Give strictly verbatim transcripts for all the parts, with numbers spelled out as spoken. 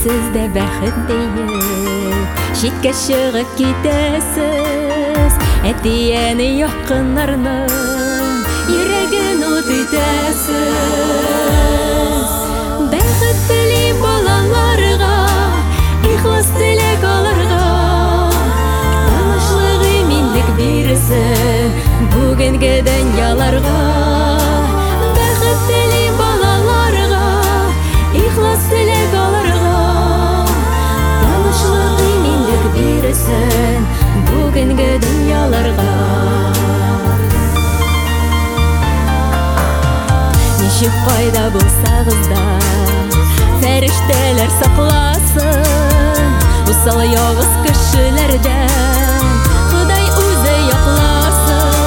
Сіз де бәхет дейіп, шетке шығып кетесіз, әтияны яқынларының жүрегін от етесіз. Бәхет тілейм балаларға, ихлас тілек аларға, тынышлық имендік берсін бүгінгі дөньяларға. Бәхет тілейм балаларға, ихлас тілек аларға, тынышлық имендік берсін бүгінгі дөньяларға. Нешік қайда болсағыз да, фәрештелер сақласын, осал явыз кішілерден Құдай өзі яқласын.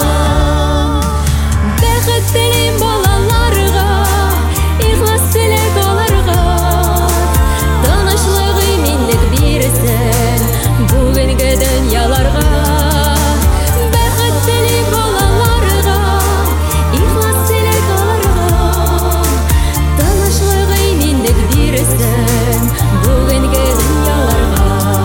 Бәхет тілейм балаларға, ихлас тілек аларға, тынышлық имендік берсін бүгінгі дөньяларға. Бәхет тілейм балаларға, ихлас тілек аларға, тынышлық имендік берсін бүгінгі дөньяларға.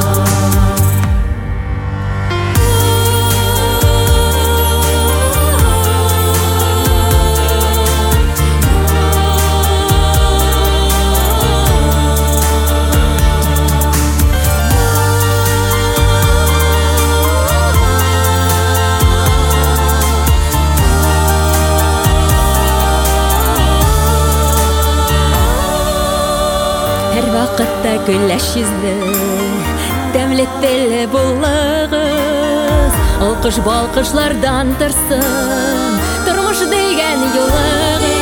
Әр вақытта күләш жүзлі, тәмлі тілі болығыз, алқыш балқышлардан тұрсын, тұрмыш деген юлығыз.